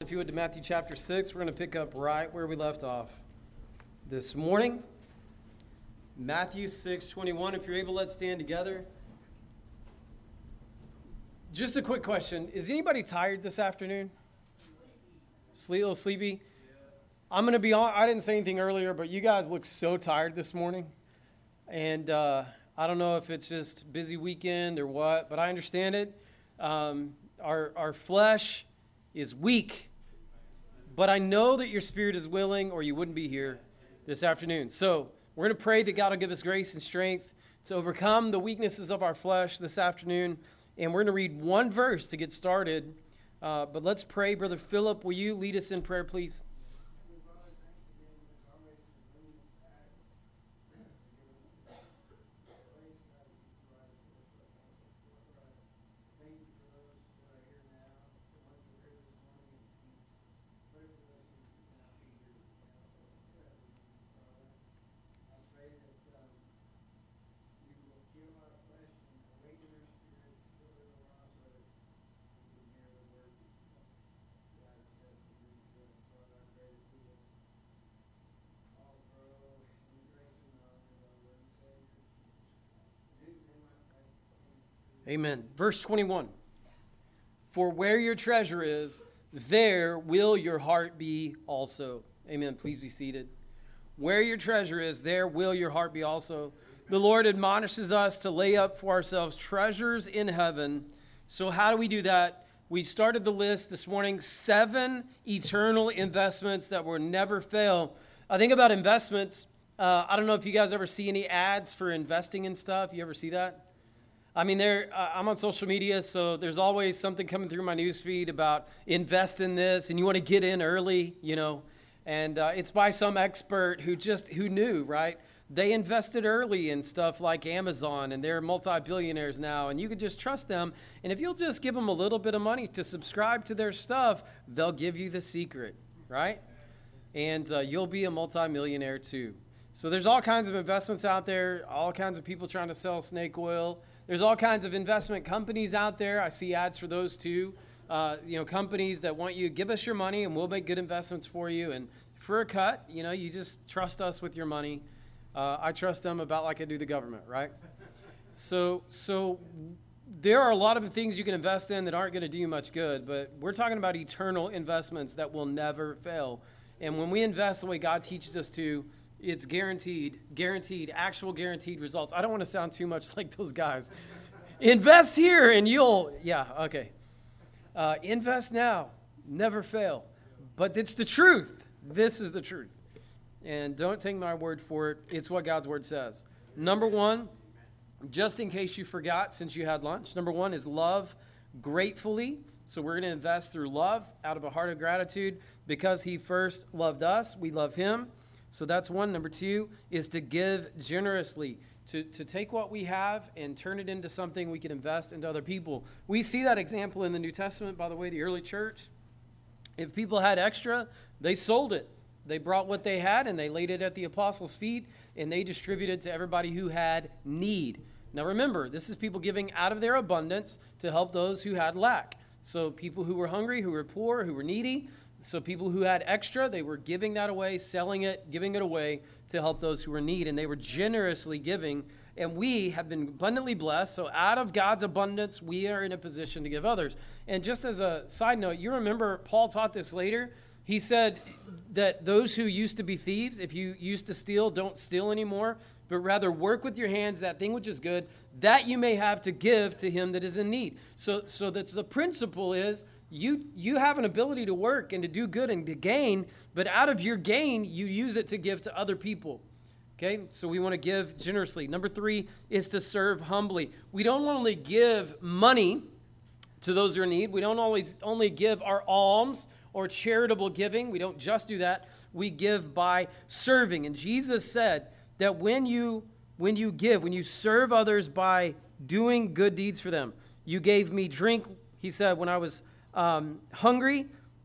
If you would, to Matthew chapter 6, we're going to pick up right where we left off this morning. Matthew 6:21. If you're able, let's stand together. Just a quick question. Is anybody tired this afternoon? A little sleepy? I'm going to be on. I didn't say anything earlier, but you guys look so tired this morning. And I don't know if it's just busy weekend or what, but I understand it. Our flesh is weak, but I know that your spirit is willing, or you wouldn't be here this afternoon. So we're going to pray that God will give us grace and strength to overcome the weaknesses of our flesh this afternoon. And we're going to read one verse to get started. But let's pray. Brother Philip, will you lead us in prayer, please? Amen. Verse 21. For where your treasure is, there will your heart be also. Amen. Please be seated. Where your treasure is, there will your heart be also. The Lord admonishes us to lay up for ourselves treasures in heaven. So how do we do that? We started the list this morning, 7 eternal investments that will never fail. I think about investments. I don't know if you guys ever see any ads for investing in stuff. You ever see that? I mean, I'm on social media, so there's always something coming through my newsfeed about invest in this, and you want to get in early, and it's by some expert who knew, right? They invested early in stuff like Amazon, and they're multi-billionaires now, and you can just trust them. And if you'll just give them a little bit of money to subscribe to their stuff, they'll give you the secret, right? And you'll be a multi-millionaire too. So there's all kinds of investments out there, all kinds of people trying to sell snake oil. There's all kinds of investment companies out there. I see ads for those too. Companies that want you to give us your money and we'll make good investments for you. And for a cut, you just trust us with your money. I trust them about like I do the government, right? So there are a lot of things you can invest in that aren't going to do you much good, but we're talking about eternal investments that will never fail. And when we invest the way God teaches us to, it's guaranteed, actual guaranteed results. I don't want to sound too much like those guys. Invest here and invest now, never fail. But it's the truth. This is the truth. And don't take my word for it. It's what God's word says. Number 1, just in case you forgot since you had lunch, number 1 is love gratefully. So we're going to invest through love out of a heart of gratitude. Because he first loved us, we love him. So that's 1. Number 2 is to give generously, to take what we have and turn it into something we can invest into other people. We see that example in the New Testament, by the way, the early church. If people had extra, they sold it. They brought what they had and they laid it at the apostles' feet and they distributed to everybody who had need. Now remember, this is people giving out of their abundance to help those who had lack. So people who were hungry, who were poor, who were needy. So people who had extra, they were giving that away, selling it, giving it away to help those who were in need. And they were generously giving. And we have been abundantly blessed. So out of God's abundance, we are in a position to give others. And just as a side note, you remember Paul taught this later. He said that those who used to be thieves, if you used to steal, don't steal anymore, but rather work with your hands, that thing which is good, that you may have to give to him that is in need. So that's the principle is, you have an ability to work and to do good and to gain, but out of your gain, you use it to give to other people. Okay, so we want to give generously. Number 3 is to serve humbly. We don't only give money to those who are in need. We don't always only give our alms or charitable giving. We don't just do that. We give by serving. And Jesus said that when you serve others by doing good deeds for them, you gave me drink, he said, when I was hungry,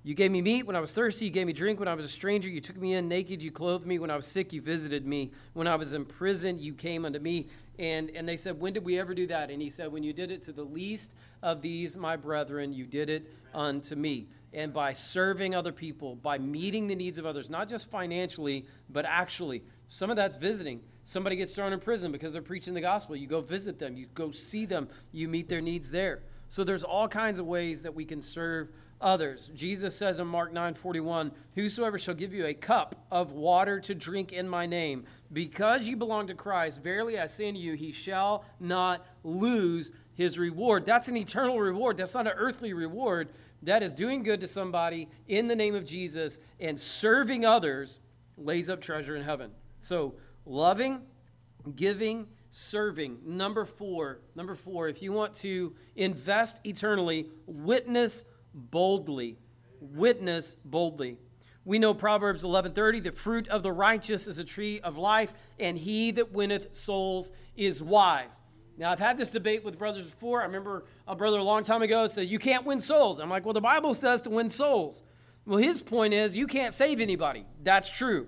You gave me meat when I was thirsty. You gave me drink when I was a stranger. You took me in naked. You clothed me. When I was sick, you visited me. When I was in prison, you came unto me. And they said, when did we ever do that? And he said, when you did it to the least of these, my brethren, you did it unto me. And by serving other people, by meeting the needs of others, not just financially, but actually. Some of that's visiting. Somebody gets thrown in prison because they're preaching the gospel. You go visit them. You go see them. You meet their needs there. So there's all kinds of ways that we can serve others. Jesus says in Mark 9:41, whosoever shall give you a cup of water to drink in my name, because you belong to Christ, verily I say unto you, he shall not lose his reward. That's an eternal reward. That's not an earthly reward. That is doing good to somebody in the name of Jesus, and serving others lays up treasure in heaven. So loving, giving, serving. Number four, if you want to invest eternally, witness boldly. Witness boldly. We know Proverbs 11:30, the fruit of the righteous is a tree of life, and he that winneth souls is wise. Now, I've had this debate with brothers before. I remember a brother a long time ago said, you can't win souls. I'm like, well, the Bible says to win souls. Well, his point is, you can't save anybody. That's true.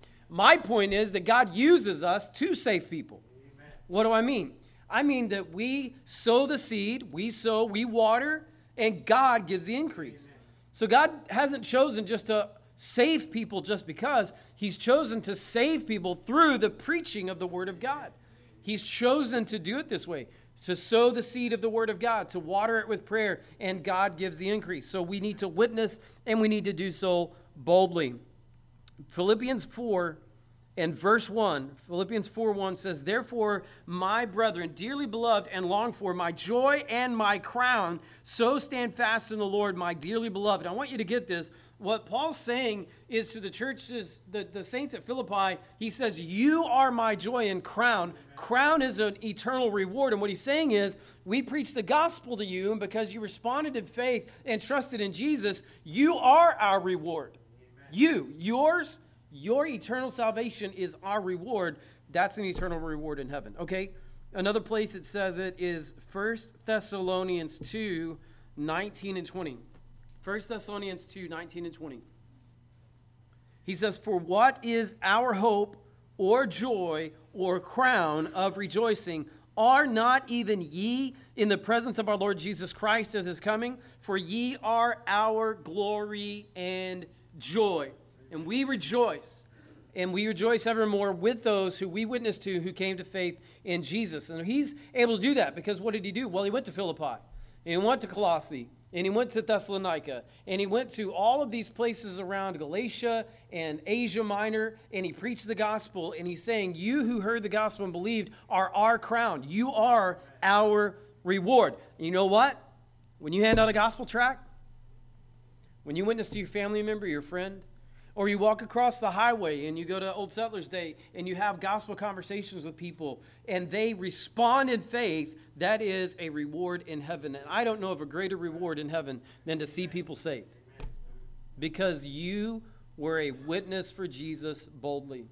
My point is that God uses us to save people. Amen. What do I mean? I mean that we sow the seed, we sow, we water, and God gives the increase. Amen. So God hasn't chosen just to save people just because. He's chosen to save people through the preaching of the Word of God. He's chosen to do it this way, to sow the seed of the Word of God, to water it with prayer, and God gives the increase. So we need to witness, and we need to do so boldly. Philippians 4 and verse 1, Philippians 4:1 says, therefore, my brethren, dearly beloved and longed for, my joy and my crown, so stand fast in the Lord, my dearly beloved. I want you to get this. What Paul's saying is to the churches, the saints at Philippi, he says, you are my joy and crown. Crown is an eternal reward. And what he's saying is, we preach the gospel to you, and because you responded in faith and trusted in Jesus, you are our reward. Your eternal salvation is our reward. That's an eternal reward in heaven. Okay? Another place it says it is 1 Thessalonians 2, 19 and 20. 1 Thessalonians 2, 19 and 20. He says, for what is our hope or joy or crown of rejoicing? Are not even ye in the presence of our Lord Jesus Christ as his coming? For ye are our glory and joy. And we rejoice evermore with those who we witness to who came to faith in Jesus. And he's able to do that because what did he do? Well, he went to Philippi, and he went to Colossae, and he went to Thessalonica, and he went to all of these places around Galatia and Asia Minor, and he preached the gospel, and he's saying, you who heard the gospel and believed are our crown. You are our reward. And you know what? When you hand out a gospel tract, when you witness to your family member, your friend, or you walk across the highway and you go to Old Settlers Day and you have gospel conversations with people and they respond in faith, that is a reward in heaven. And I don't know of a greater reward in heaven than to see people saved. Because you were a witness for Jesus boldly.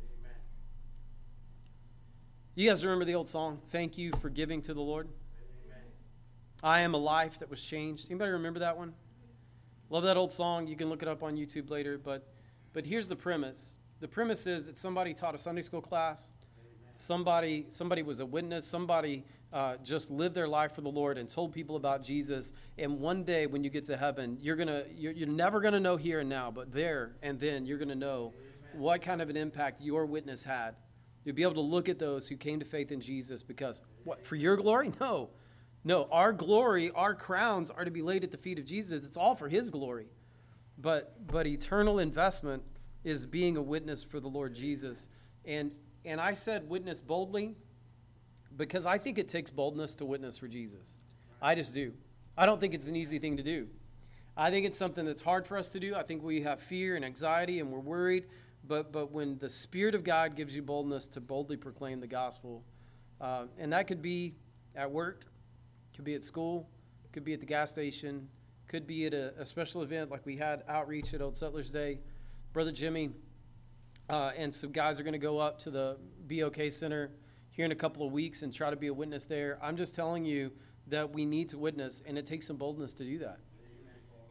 You guys remember the old song, Thank You for Giving to the Lord? I am a life that was changed. Anybody remember that one? Love that old song. You can look it up on YouTube later. But here's the premise. The premise is that somebody taught a Sunday school class. Somebody was a witness. Somebody just lived their life for the Lord and told people about Jesus. And one day when you get to heaven, you're never going to know here and now, but there and then you're going to know what kind of an impact your witness had. You'll be able to look at those who came to faith in Jesus because, what, for your glory? No, our glory, our crowns are to be laid at the feet of Jesus. It's all for his glory. But eternal investment is being a witness for the Lord Jesus. And I said witness boldly because I think it takes boldness to witness for Jesus. I just do. I don't think it's an easy thing to do. I think it's something that's hard for us to do. I think we have fear and anxiety and we're worried. But when the Spirit of God gives you boldness to boldly proclaim the gospel, and that could be at work, could be at school, could be at the gas station, could be at a special event like we had outreach at Old Settlers Day. Brother Jimmy and some guys are going to go up to the BOK Center here in a couple of weeks and try to be a witness there. I'm just telling you that we need to witness, and it takes some boldness to do that.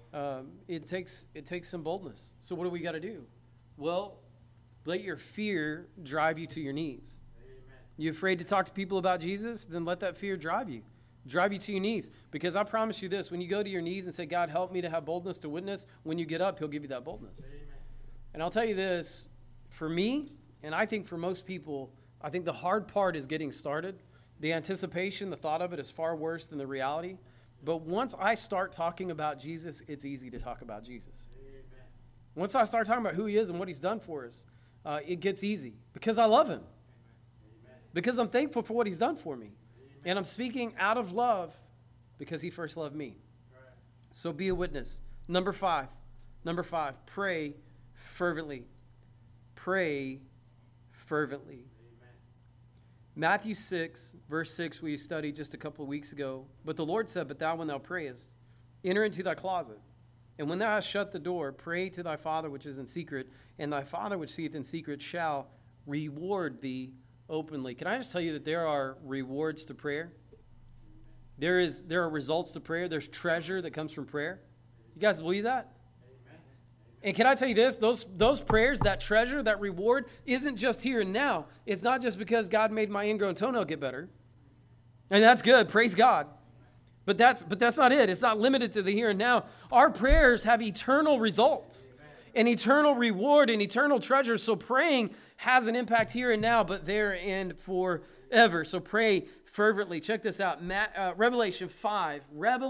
It takes some boldness. So what do we got to do? Well, let your fear drive you to your knees. Amen. You afraid to talk to people about Jesus? Then let that fear drive you to your knees. Because I promise you this, when you go to your knees and say, God, help me to have boldness to witness, when you get up, he'll give you that boldness. Amen. And I'll tell you this, for me, and I think for most people, I think the hard part is getting started. The anticipation, the thought of it is far worse than the reality. But once I start talking about Jesus, it's easy to talk about Jesus. Amen. Once I start talking about who he is and what he's done for us, it gets easy because I love him. Amen. Because I'm thankful for what he's done for me. Amen. And I'm speaking out of love because he first loved me. Right. So be a witness. Number five, pray fervently. Pray fervently. Matthew 6, verse 6, we studied just a couple of weeks ago. But the Lord said, but thou, when thou prayest, enter into thy closet. And when thou hast shut the door, pray to thy Father which is in secret, and thy Father which seeth in secret shall reward thee openly. Can I just tell you that there are rewards to prayer? There are results to prayer. There's treasure that comes from prayer. You guys believe that? And can I tell you this, those prayers, that treasure, that reward, isn't just here and now. It's not just because God made my ingrown toenail get better. And that's good, praise God. But that's not it. It's not limited to the here and now. Our prayers have eternal results, an eternal reward, an eternal treasure. So praying has an impact here and now, but there and forever. So pray fervently. Check this out, Revelation 5,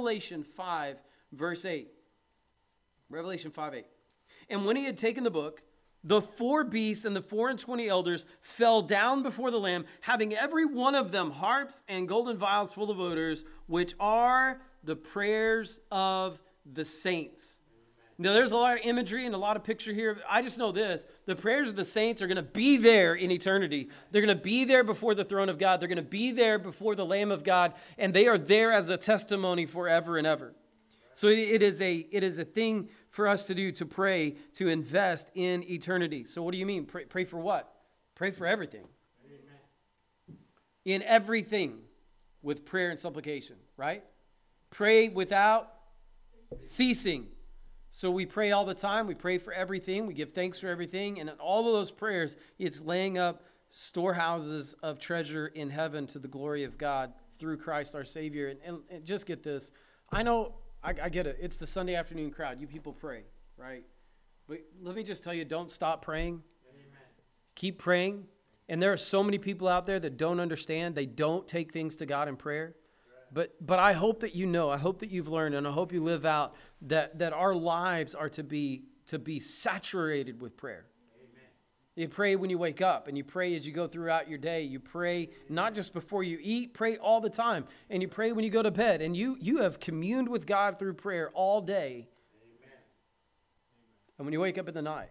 verse 8. Revelation 5:8. And when he had taken the book, the 4 beasts and the 24 elders fell down before the Lamb, having every one of them harps and golden vials full of odors, which are the prayers of the saints. Now, there's a lot of imagery and a lot of picture here. I just know this. The prayers of the saints are going to be there in eternity. They're going to be there before the throne of God. They're going to be there before the Lamb of God, and they are there as a testimony forever and ever. So it is a thing for us to do, to pray, to invest in eternity. So what do you mean? Pray for what? Pray for everything. Amen. In everything with prayer and supplication, right? Pray without ceasing. So we pray all the time. We pray for everything. We give thanks for everything. And in all of those prayers, it's laying up storehouses of treasure in heaven to the glory of God through Christ our Savior. And just get this. I know... I get it. It's the Sunday afternoon crowd. You people pray, right? But let me just tell you, don't stop praying. Amen. Keep praying. And there are so many people out there that don't understand. They don't take things to God in prayer. Right. But I hope that you know, I hope that you've learned, and I hope you live out that our lives are to be saturated with prayer. You pray when you wake up, and you pray as you go throughout your day. You pray not just before you eat, pray all the time. And you pray when you go to bed. And you have communed with God through prayer all day. Amen. And when you wake up in the night.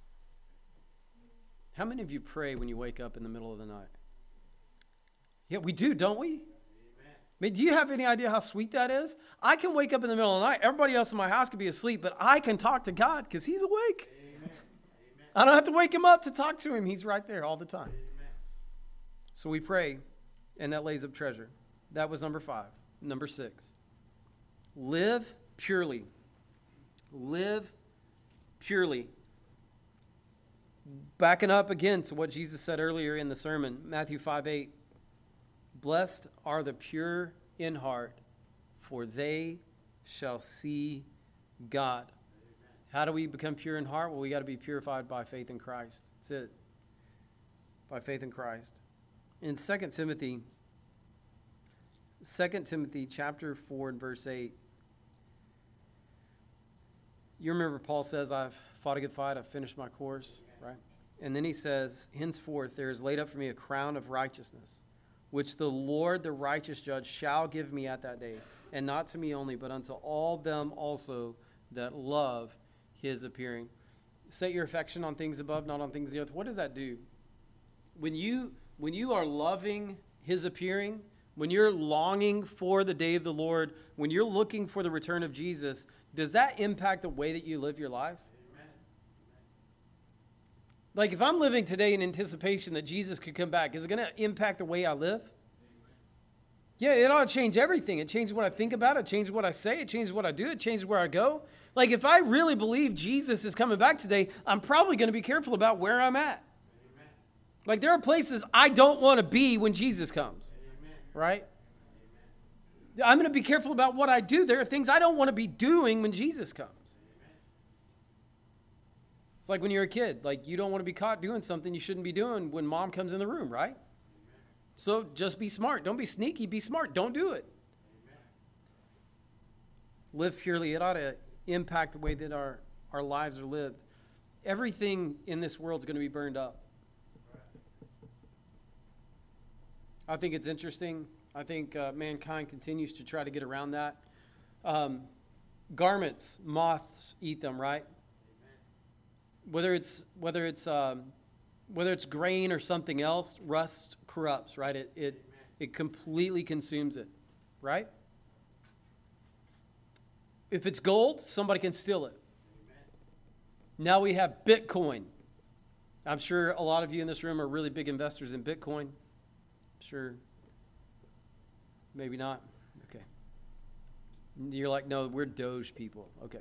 How many of you pray when you wake up in the middle of the night? Yeah, we do, don't we? Amen. I mean, do you have any idea how sweet that is? I can wake up in the middle of the night. Everybody else in my house can be asleep, but I can talk to God because he's awake. Amen. I don't have to wake him up to talk to him. He's right there all the time. Amen. So we pray, and that lays up treasure. That was number 5. Number 6, live purely. Live purely. Backing up again to what Jesus said earlier in the sermon, Matthew 5:8. Blessed are the pure in heart, for they shall see God. How do we become pure in heart? Well, we got to be purified by faith in Christ. That's it. By faith in Christ. In 2 Timothy chapter 4 and verse 8, you remember Paul says, I've fought a good fight, I've finished my course, right? And then he says, henceforth there is laid up for me a crown of righteousness, which the Lord, the righteous judge, shall give me at that day, and not to me only, but unto all them also that love his appearing. Set your affection on things above, not on things of the earth. What does that do? When you are loving his appearing, when you're longing for the day of the Lord, when you're looking for the return of Jesus, does that impact the way that you live your life? Amen. Like if I'm living today in anticipation that Jesus could come back, is it going to impact the way I live? Amen. Yeah, it ought to change everything. It changes what I think about it. It changes what I say. It changes what I do. It changes where I go. Like, if I really believe Jesus is coming back today, I'm probably going to be careful about where I'm at. Amen. Like, there are places I don't want to be when Jesus comes. Amen. Right? Amen. I'm going to be careful about what I do. There are things I don't want to be doing when Jesus comes. Amen. It's like when you're a kid. Like, you don't want to be caught doing something you shouldn't be doing when mom comes in the room, right? So just be smart. Don't be sneaky. Be smart. Don't do it. Amen. Live purely. It ought to impact the way that our lives are lived. Everything in this world is going to be burned up. I think it's interesting. I think mankind continues to try to get around that. Garments, moths eat them, right? Amen. Whether it's grain or something else, rust corrupts, right? It completely consumes it, right? If it's gold, somebody can steal it. Amen. Now we have Bitcoin. I'm sure a lot of you in this room are really big investors in Bitcoin. I'm sure. Maybe not. Okay. You're like, no, we're Doge people. Okay.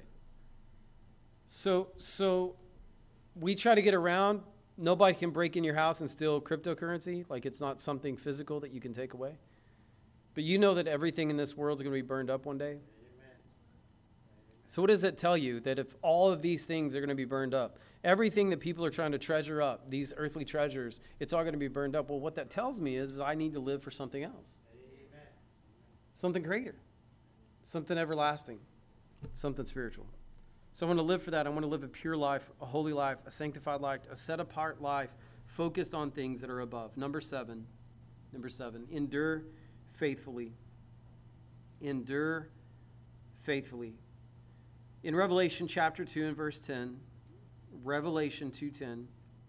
So we try to get around. Nobody can break in your house and steal cryptocurrency. Like, it's not something physical that you can take away. But you know that everything in this world is going to be burned up one day. Amen. So what does it tell you? That if all of these things are going to be burned up, everything that people are trying to treasure up, these earthly treasures, it's all going to be burned up. Well, what that tells me is I need to live for something else. Amen. Something greater. Something everlasting. Something spiritual. So I want to live for that. I want to live a pure life, a holy life, a sanctified life, a set-apart life, focused on things that are above. Number seven, endure faithfully. Endure faithfully. In Revelation chapter 2 and verse 10, Revelation 2:10,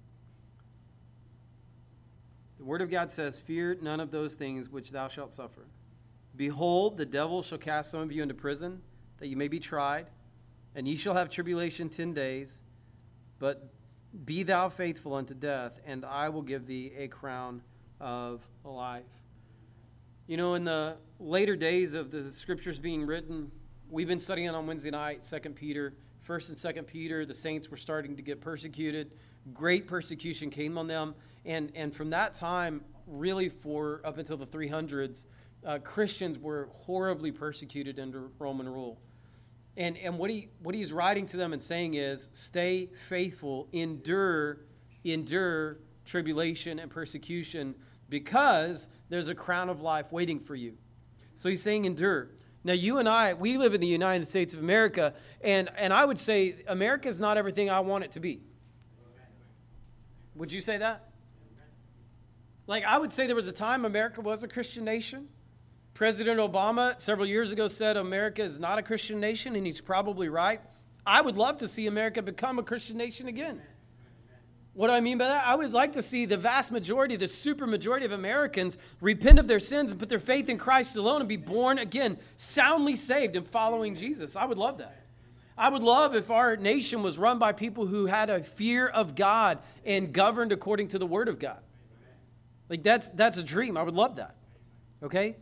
the Word of God says, "Fear none of those things which thou shalt suffer. Behold, the devil shall cast some of you into prison, that you may be tried. And ye shall have tribulation 10 days, but be thou faithful unto death, and I will give thee a crown of life." You know, in the later days of the scriptures being written, we've been studying on Wednesday night, 2 Peter. 1st and 2 Peter, the saints were starting to get persecuted. Great persecution came on them. And from that time, really for up until the 300s, Christians were horribly persecuted under Roman rule. And what he's writing to them and saying is, stay faithful, endure tribulation and persecution, because there's a crown of life waiting for you. So he's saying endure. Now, you and I, we live in the United States of America, and I would say America is not everything I want it to be. Would you say that? Like, I would say there was a time America was a Christian nation. President Obama several years ago said America is not a Christian nation, and he's probably right. I would love to see America become a Christian nation again. What do I mean by that? I would like to see the vast majority, the super majority of Americans repent of their sins and put their faith in Christ alone and be born again, soundly saved and following Jesus. I would love that. I would love if our nation was run by people who had a fear of God and governed according to the Word of God. Like, that's a dream. I would love that. Okay?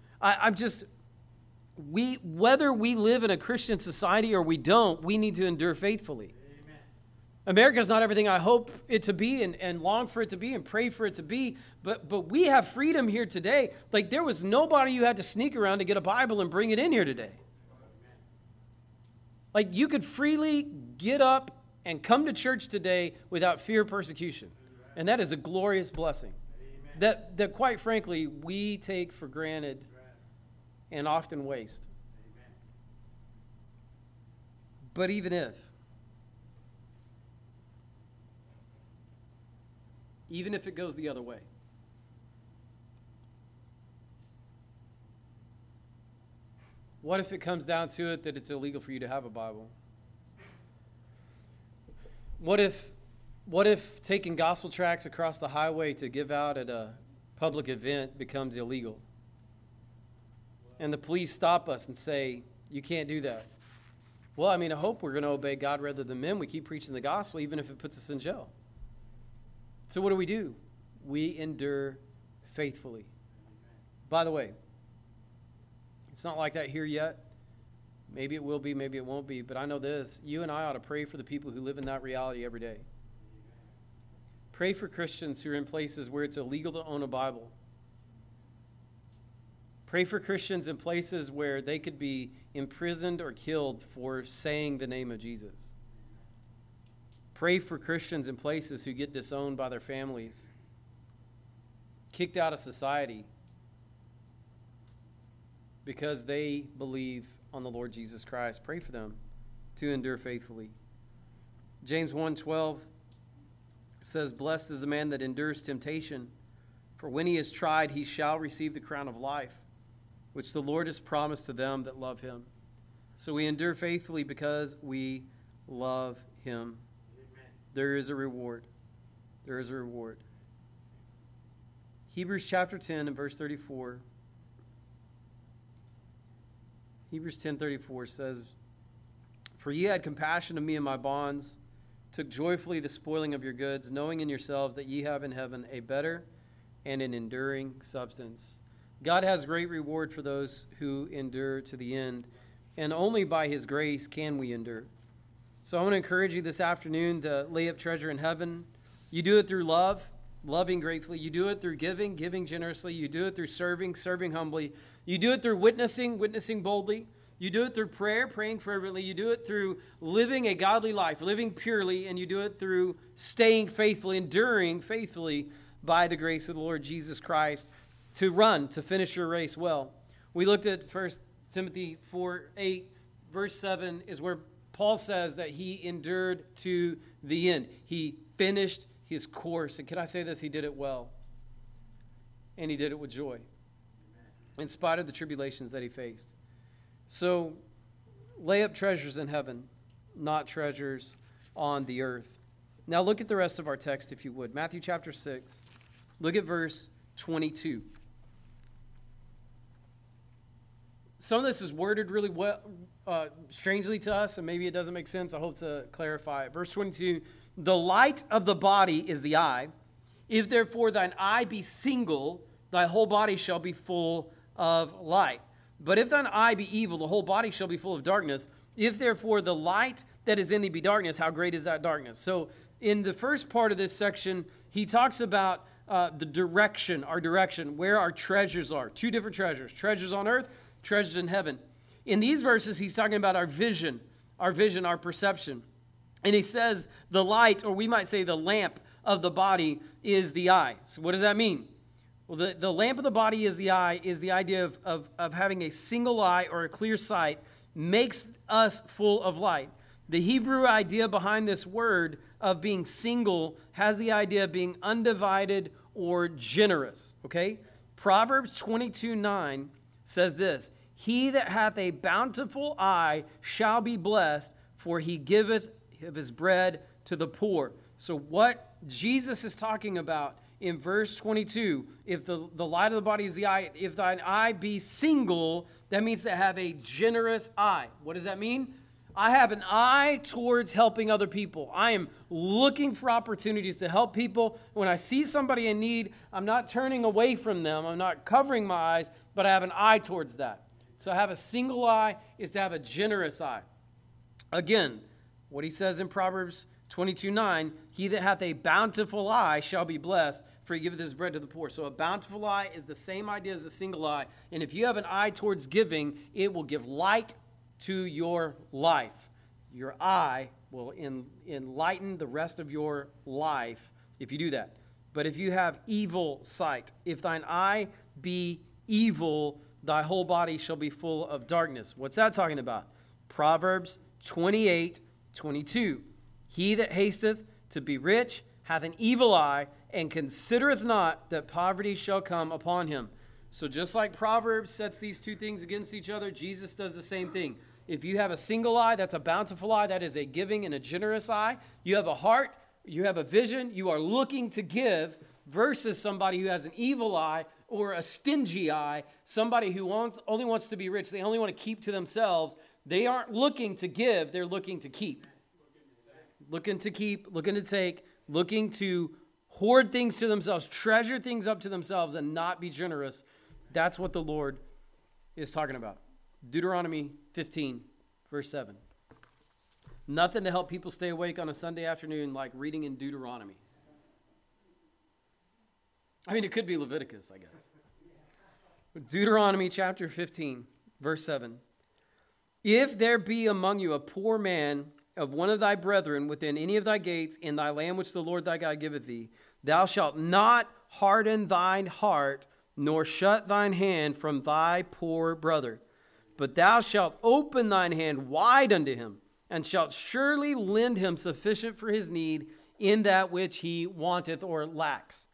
Whether we live in a Christian society or we don't, we need to endure faithfully. Amen. America is not everything I hope it to be and long for it to be and pray for it to be, but we have freedom here today. Like, there was nobody you had to sneak around to get a Bible and bring it in here today. Amen. Like, you could freely get up and come to church today without fear of persecution. And that is a glorious blessing. Amen. That quite frankly, we take for granted and often waste. Amen. But even if it goes the other way, what if it comes down to it that it's illegal for you to have a Bible? What if taking gospel tracts across the highway to give out at a public event becomes illegal? And the police stop us and say, you can't do that. Well, I mean, I hope we're going to obey God rather than men. We keep preaching the gospel, even if it puts us in jail. So what do? We endure faithfully. By the way, It's not like that here yet. Maybe it will be, maybe it won't be. But I know this. You and I ought to pray for the people who live in that reality every day. Pray for Christians who are in places where it's illegal to own a Bible. Pray for Christians in places where they could be imprisoned or killed for saying the name of Jesus. Pray for Christians in places who get disowned by their families, kicked out of society because they believe on the Lord Jesus Christ. Pray for them to endure faithfully. James 1:12 says, "Blessed is the man that endures temptation, for when he is tried, he shall receive the crown of life, which the Lord has promised to them that love him." So we endure faithfully because we love him. Amen. There is a reward. There is a reward. Hebrews chapter 10 and verse 34. Hebrews 10:34 says, "For ye had compassion of me and my bonds, took joyfully the spoiling of your goods, knowing in yourselves that ye have in heaven a better and an enduring substance." God has great reward for those who endure to the end, and only by his grace can we endure. So I want to encourage you this afternoon to lay up treasure in heaven. You do it through love, loving gratefully. You do it through giving, giving generously. You do it through serving, serving humbly. You do it through witnessing, witnessing boldly. You do it through prayer, praying fervently. You do it through living a godly life, living purely, and you do it through staying faithfully, enduring faithfully by the grace of the Lord Jesus Christ to run, to finish your race well. We looked at 1 Timothy 4:8, verse 7 is where Paul says that he endured to the end. He finished his course. And can I say this? He did it well. And he did it with joy, in spite of the tribulations that he faced. So lay up treasures in heaven, not treasures on the earth. Now look at the rest of our text, if you would. Matthew chapter 6. Look at verse 22. Some of this is worded really well, strangely to us, and maybe it doesn't make sense. I hope to clarify it. Verse 22, "The light of the body is the eye. If therefore thine eye be single, thy whole body shall be full of light. But if thine eye be evil, the whole body shall be full of darkness. If therefore the light that is in thee be darkness, how great is that darkness?" So in the first part of this section, he talks about the direction, our direction, where our treasures are. Two different treasures. Treasures on earth, treasures in heaven. In these verses, he's talking about our vision, our perception. And he says the light, or we might say the lamp of the body is the eye. So what does that mean? Well, the lamp of the body is the eye, is the idea of having a single eye or a clear sight makes us full of light. The Hebrew idea behind this word of being single has the idea of being undivided or generous, okay? Proverbs 22:9 says this, "He that hath a bountiful eye shall be blessed, for he giveth of his bread to the poor." So what Jesus is talking about in verse 22, if the light of the body is the eye, if thine eye be single, that means to have a generous eye. What does that mean? I have an eye towards helping other people. I am looking for opportunities to help people. When I see somebody in need, I'm not turning away from them. I'm not covering my eyes, but I have an eye towards that. So have a single eye is to have a generous eye. Again, what he says in Proverbs 22:9, "He that hath a bountiful eye shall be blessed, for he giveth his bread to the poor." So a bountiful eye is the same idea as a single eye. And if you have an eye towards giving, it will give light to your life. Your eye will enlighten the rest of your life if you do that. But if you have evil sight, if thine eye be evil, thy whole body shall be full of darkness. What's that talking about? Proverbs 28:22. "He that hasteth to be rich hath an evil eye, and considereth not that poverty shall come upon him." So just like Proverbs sets these two things against each other, Jesus does the same thing. If you have a single eye, that's a bountiful eye, that is a giving and a generous eye. You have a heart, you have a vision, you are looking to give, versus somebody who has an evil eye or a stingy eye, somebody who only wants to be rich, they only want to keep to themselves. They aren't looking to give, they're looking to keep. Looking to keep, looking to take, looking to hoard things to themselves, treasure things up to themselves, and not be generous. That's what the Lord is talking about. Deuteronomy 15, verse 7. Nothing to help people stay awake on a Sunday afternoon like reading in Deuteronomy. I mean, it could be Leviticus, I guess. Deuteronomy chapter 15, verse 7. If there be among you a poor man of one of thy brethren within any of thy gates in thy land which the Lord thy God giveth thee, thou shalt not harden thine heart, nor shut thine hand from thy poor brother. But thou shalt open thine hand wide unto him, and shalt surely lend him sufficient for his need in that which he wanteth or lacks.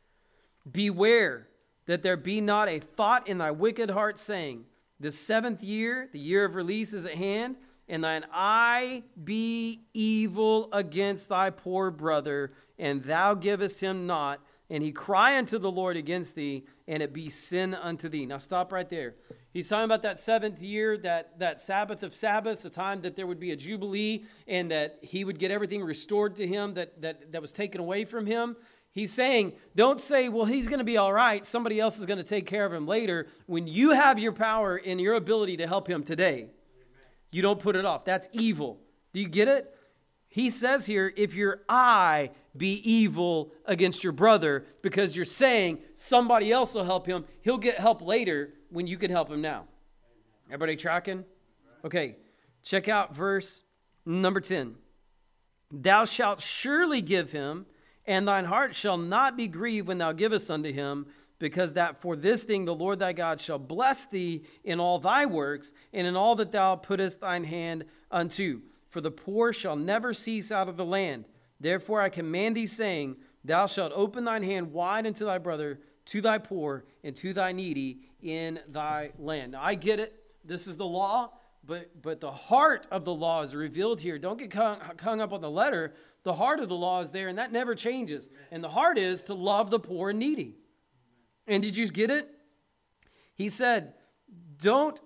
Beware that there be not a thought in thy wicked heart, saying, the 7th year, the year of release, is at hand, and thine eye be evil against thy poor brother, and thou givest him not, and he cry unto the Lord against thee, and it be sin unto thee. Now stop right there. He's talking about that 7th year, that Sabbath of Sabbaths, a time that there would be a jubilee, and that he would get everything restored to him that was taken away from him. He's saying, don't say, well, he's going to be all right. Somebody else is going to take care of him later. When you have your power and your ability to help him today, you don't put it off. That's evil. Do you get it? He says here, if your eye be evil against your brother, because you're saying somebody else will help him, he'll get help later when you can help him now. Everybody tracking? Okay, check out verse number 10. Thou shalt surely give him, and thine heart shall not be grieved when thou givest unto him, because that for this thing the Lord thy God shall bless thee in all thy works, and in all that thou puttest thine hand unto. For the poor shall never cease out of the land. Therefore I command thee, saying, thou shalt open thine hand wide unto thy brother, to thy poor, and to thy needy in thy land. Now I get it. This is the law, but the heart of the law is revealed here. Don't get hung up on the letter. The heart of the law is there, and that never changes. And the heart is to love the poor and needy. And did you get it? He said, don't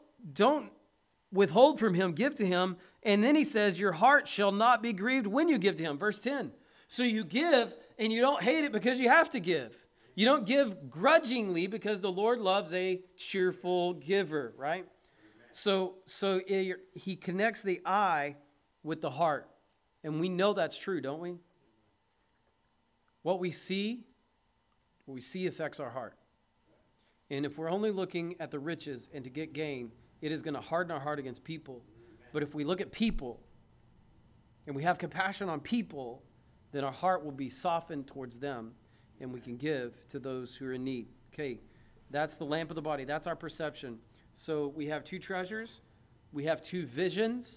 withhold from him, give to him. And then he says, your heart shall not be grieved when you give to him. Verse 10. So you give, and you don't hate it because you have to give. You don't give grudgingly because the Lord loves a cheerful giver, right? So he connects the eye with the heart. And we know that's true, don't we? What we see affects our heart. And if we're only looking at the riches and to get gain, it is going to harden our heart against people. But if we look at people and we have compassion on people, then our heart will be softened towards them and we can give to those who are in need. Okay, that's the lamp of the body. That's our perception. So we have 2 treasures. We have 2 visions,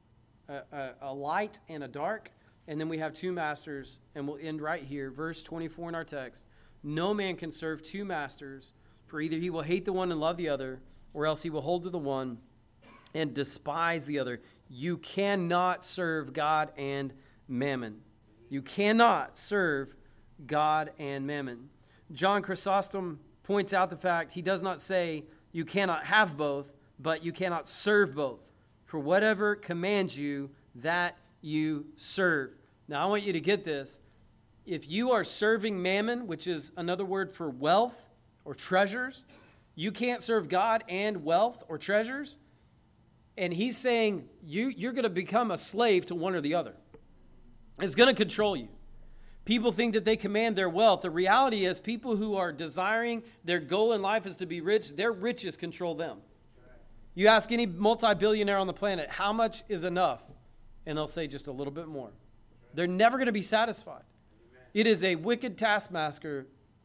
a light and a dark. And then we have 2 masters, and we'll end right here. Verse 24 in our text. No man can serve 2 masters, for either he will hate the one and love the other, or else he will hold to the one and despise the other. You cannot serve God and mammon. You cannot serve God and mammon. John Chrysostom points out the fact, he does not say you cannot have both, but you cannot serve both. For whatever commands you, that you serve. Now, I want you to get this. If you are serving mammon, which is another word for wealth or treasures, you can't serve God and wealth or treasures. And he's saying you're going to become a slave to one or the other. It's going to control you. People think that they command their wealth. The reality is people who are desiring, their goal in life is to be rich, their riches control them. You ask any multi-billionaire on the planet, how much is enough? And they'll say just a little bit more. They're never going to be satisfied. It is a wicked taskmaster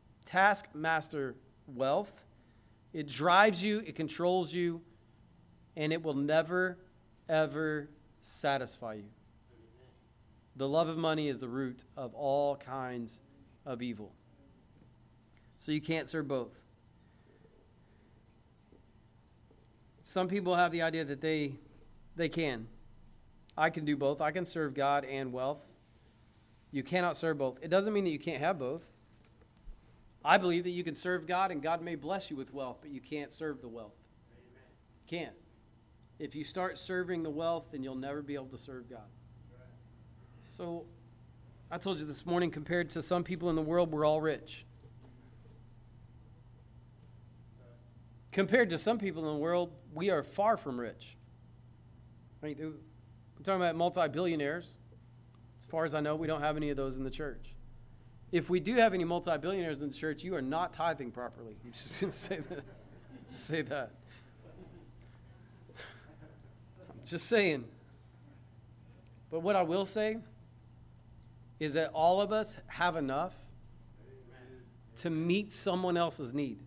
wealth. It drives you, it controls you, and it will never, ever satisfy you. The love of money is the root of all kinds of evil. So you can't serve both. Some people have the idea that they can. I can do both. I can serve God and wealth. You cannot serve both. It doesn't mean that you can't have both. I believe that you can serve God and God may bless you with wealth, but you can't serve the wealth. Amen. You can't. If you start serving the wealth, then you'll never be able to serve God. Right. So I told you this morning, compared to some people in the world, we're all rich. Compared to some people in the world, we are far from rich. I mean, we're talking about multi-billionaires. As far as I know, we don't have any of those in the church. If we do have any multi-billionaires in the church, you are not tithing properly. I'm just going to say that. Say that. I'm just saying. But what I will say is that all of us have enough to meet someone else's need.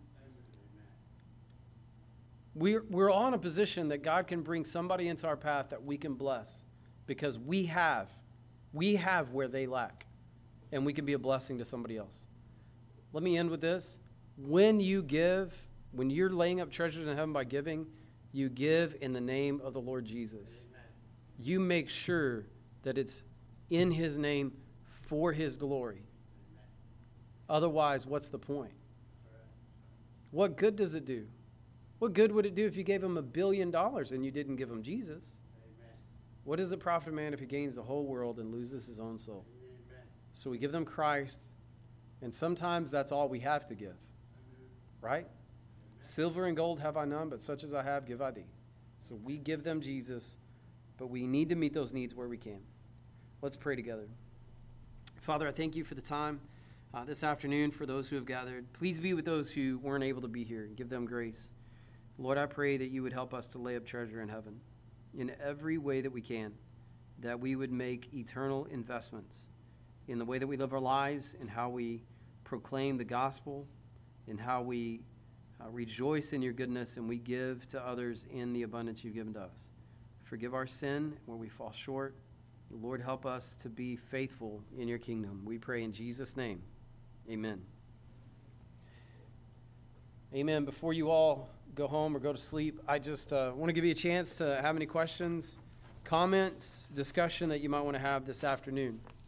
We're all in a position that God can bring somebody into our path that we can bless because we have where they lack, and we can be a blessing to somebody else. Let me end with this. When you give, when you're laying up treasures in heaven by giving, you give in the name of the Lord Jesus. Amen. You make sure that it's in his name for his glory. Amen. Otherwise, what's the point? What good does it do? What good would it do if you gave him $1 billion and you didn't give him Jesus? Amen. What does it profit a man if he gains the whole world and loses his own soul? Amen. So we give them Christ, and sometimes that's all we have to give. Right? Amen. Silver and gold have I none, but such as I have give I thee. So we give them Jesus, but we need to meet those needs where we can. Let's pray together. Father, I thank you for the time this afternoon for those who have gathered. Please be with those who weren't able to be here and give them grace. Lord, I pray that you would help us to lay up treasure in heaven in every way that we can, that we would make eternal investments in the way that we live our lives, in how we proclaim the gospel, in how we rejoice in your goodness, and we give to others in the abundance you've given to us. Forgive our sin where we fall short. Lord, help us to be faithful in your kingdom. We pray in Jesus' name. Amen. Amen. Before you all go home or go to sleep, I just want to give you a chance to have any questions, comments, discussion that you might want to have this afternoon.